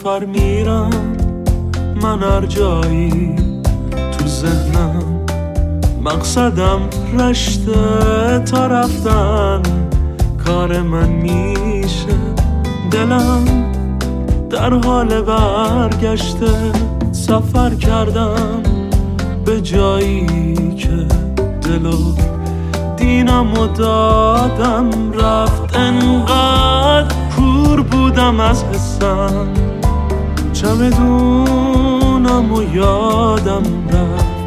سفر میرم من هر جایی تو ذهنم، مقصدم رشته تا رفتن کار من میشه. دلم در حال برگشته، سفر کردم به جایی که دلو دینمو دادم رفت. انقدر کور بودم از حسم، چمدونمو یادم رفت،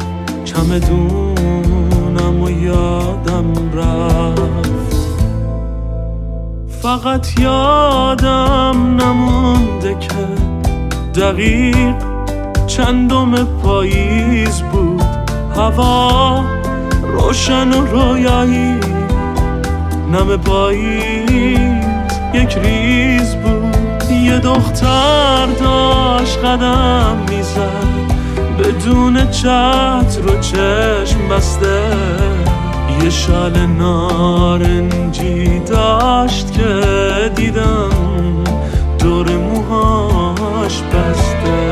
چمدونمو یادم رفت. فقط یادم نمونده که دقیق چندم پاییز بود، هوا روشن و رویایی، نم پاییز یک ریز بود. یه دختر داشت قدم میزد بدون چتر و چشم بسته، یه شال نارنجی داشت که دیدم دور موهاش بسته.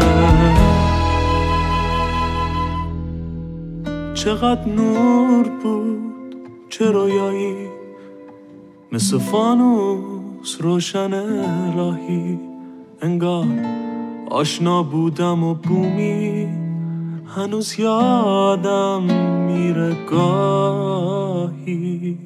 چقدر نور بود، چه رویایی، مثل فانوس روشن راهی. انگار آشنا بودم و بومی هنوز یادم میره گاهی.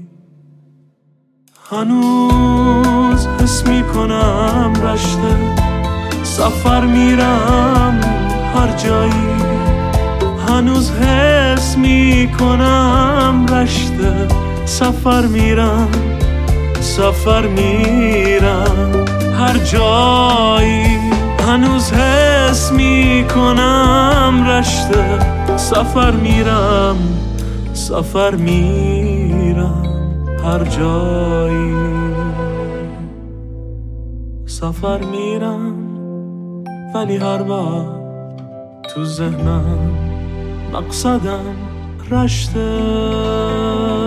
هنوز حس میکنم رشته، سفر میرم هر جایی. هنوز حس میکنم رشته، سفر میرم، سفر میرم هر جایی. هنوز حس میکنم رشته، سفر میرم، سفر میرم هر جایی. سفر میرم ولی هر بار تو ذهنم مقصدم رشته.